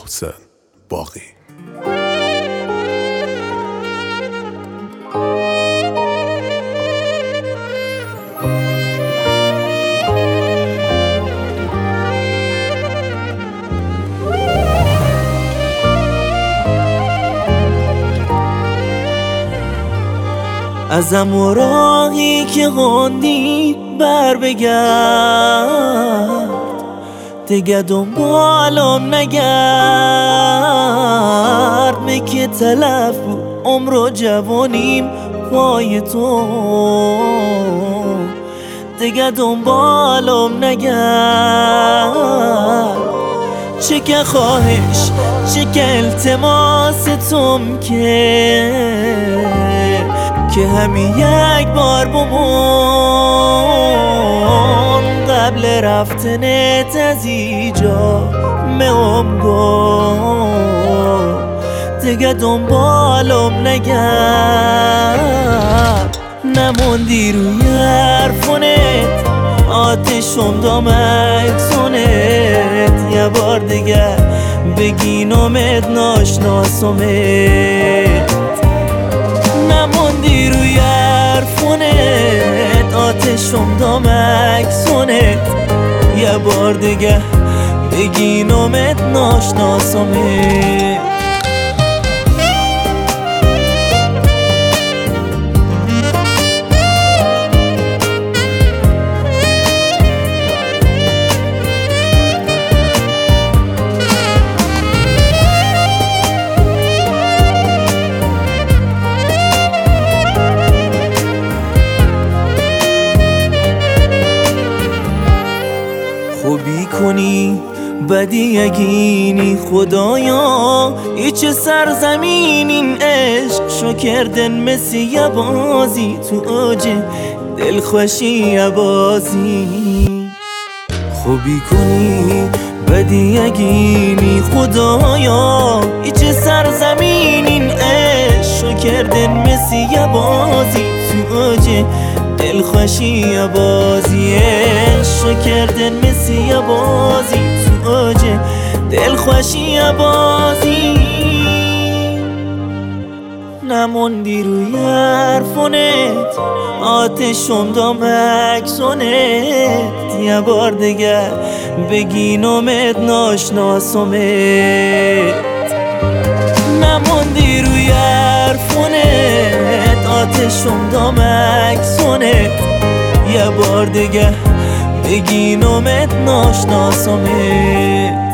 محسن باقی. ازم و راهی که خوندی بر بگرد، دیگه دنبالم نگرد. که تلف بود عمر و جوانیم پای تو، دیگه دنبالم نگرد. چه که خواهش چه که التماس توم که همین یک بار بمون قبل رفتنت از اینجا دیگه دنبالم نگرد. نموندی روی حرفونت، آتشم دامکسونت. یه بار دیگه بگینمت ناشناسمت. نموندی روی حرفونت، آتشم دامکسونت. یه بار دیگه بگینمت ناشناسمت. خوبی کنی بدی اگینی خدایا، ای چه سرزمین این عشق شو کردن مثل یه بازی تو اوج دلخوشی یه بازی. خوبی کنی بدی اگینی خدایا، ای چه سرزمین این عشق شو کردن مثل یه بازی تو اوج دلخوشی یه بازی. عشق کردن مثل یه بازی تو اوج دلخوشی یه بازی. نموندی روی حرفونت، آتشم دامکسونت. یه بار دیگه بگینمت ناشناسمت. نموندی روی حرفونت، آتشم دامکسونت. یه بار دیگه بگینمت ناشناسمت.